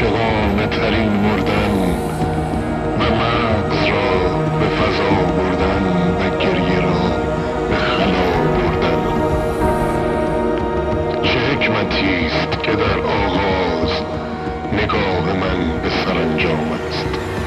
صادقانه ترین مردن و مغز را به فضا بردن و گریه را به خلا بردن. چه حکمتی است که در آغاز نگاه من به سرانجام است.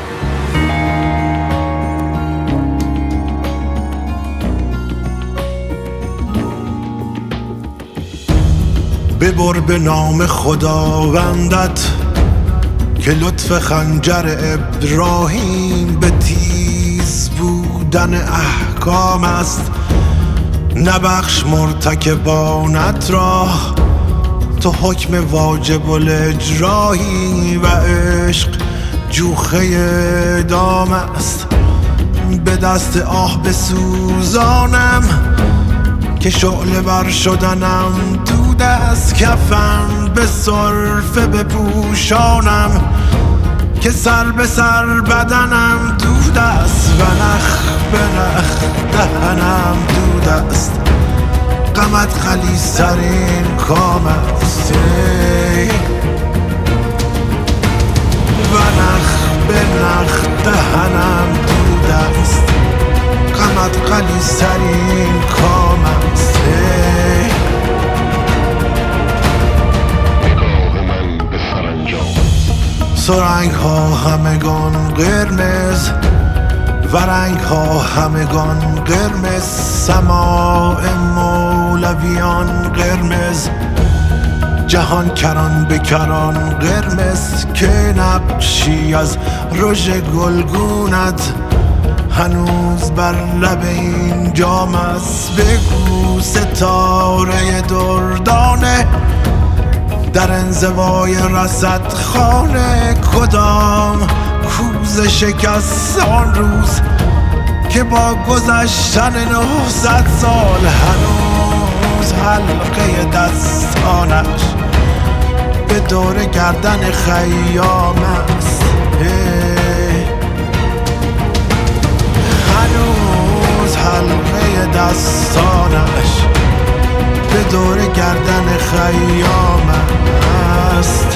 ببر به نام خداوندت که لطف خنجر ابراهیم به تیز بودن احکام است. نبخش مرتکبانت را، تو حکم واجب الاجرایی و عشق جوخه اعدام است. به دست آه بسوزانم که شعله بر شدنم دود از کفن، به سرفه بپوشانم که سر به سر بدنم دود است و نخ به نخ دهنم دود است. غمت خلیص‌ترین کام است و نخ به نخ دهنم دود است. غمت غلیظ‌ترین کام است. نگاه من به سرانجام. سرنگ ها همگان قرمز و رنگ ها همگان قرمز. سماع مولویان قرمز، جهان کران به کران قرمز. که نقشی از رژ گلگونت هنوز بر لب این جام است. بگو ستاره دردانه در انزوای رصد خانه کدام کوزه شکست آن روز که با گذشتن 900 سال هنوز حلقه دستانش به دور گردن خیام است. هنوز حلقه دستانش به دور گردن خیام است.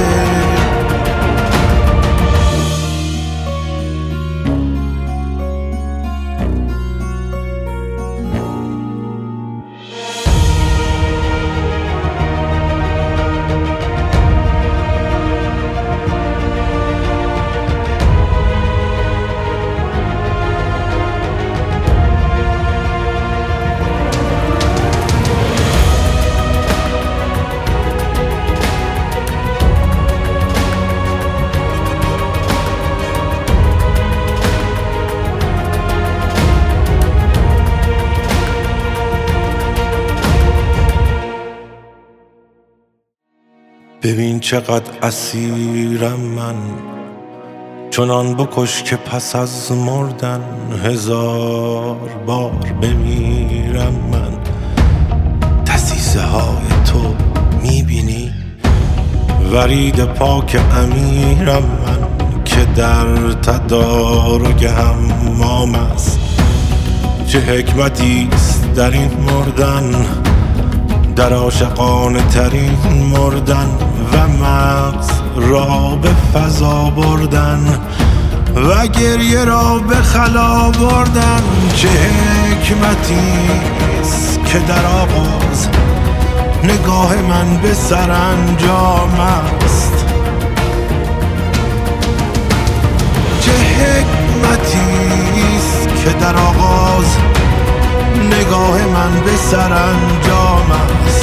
ببین چقدر اسیرم من، چنان بکش که پس از مردن 1000 بار بمیرم من. دسیسه های تو میبینی؟ ورید پاک امیرم من که در تدارک حمام است. چه حکمتی است در این مردن، در عاشقانه ترین مردن و مغز را به فضا بردن و گریه را به خلا بردن. چه حکمتی است که در آغاز نگاه من به سرانجام است. چه حکمتی است که در آغاز نگاه من به سرانجام است.